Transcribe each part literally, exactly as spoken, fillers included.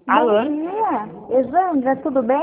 Bom Alô? dia, Exandra, tudo bem?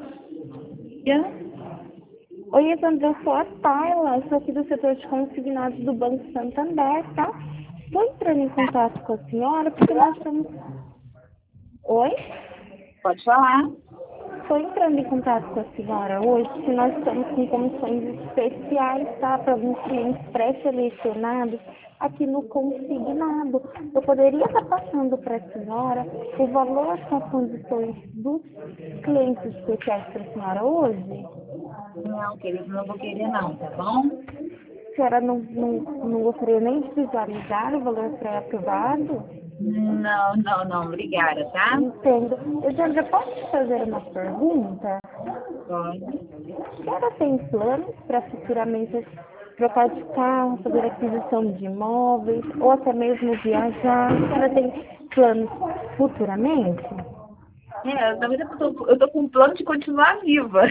Oi, Exandra, eu sou a Tayla, sou aqui do setor de consignados do Banco Santander, tá? Estou entrando em contato com a senhora porque nós estamos... Oi? Pode falar. Estou entrando em contato com a senhora hoje porque nós estamos com comissões especiais, tá? Para alguns clientes pré-selecionados aqui no consignado. Eu poderia estar passando para a senhora o valor com as condições dos clientes especiais para a senhora hoje? Não, querido, não vou querer não, tá bom? A senhora não, não, não gostaria nem de visualizar o valor pré-aprovado? Não, não, não, obrigada, tá? Entendo. Eu já, já posso te fazer uma pergunta? Pode. A senhora tem planos para futuramente trocar de carro, fazer aquisição de imóveis, ou até mesmo viajar? A senhora tem planos futuramente? É, na verdade eu tô, eu tô com um plano de continuar viva.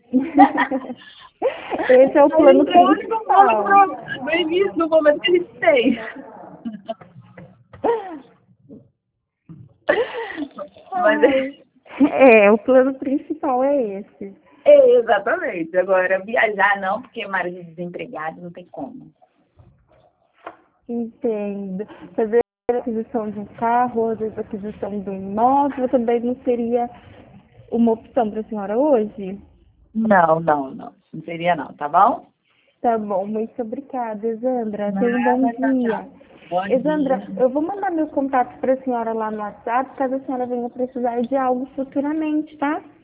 Esse é o Aí plano entrou o único plano principal. no, no início, no momento que a gente tem. Mas Ai. É, o plano principal é esse. é, exatamente. Agora, viajar não, porque marido desempregado não tem como. Entendo. Fazer a aquisição de um carro, ou às vezes a aquisição de um imóvel, também não seria uma opção para a senhora hoje? Não, não, não. Não seria não, tá bom? Tá bom, muito obrigada, Exandra. Tenha um bom Nada, tchau, dia. tchau. Bom Exandra, dia. eu vou mandar meu contato para a senhora lá no WhatsApp, caso a senhora venha precisar de algo futuramente, tá?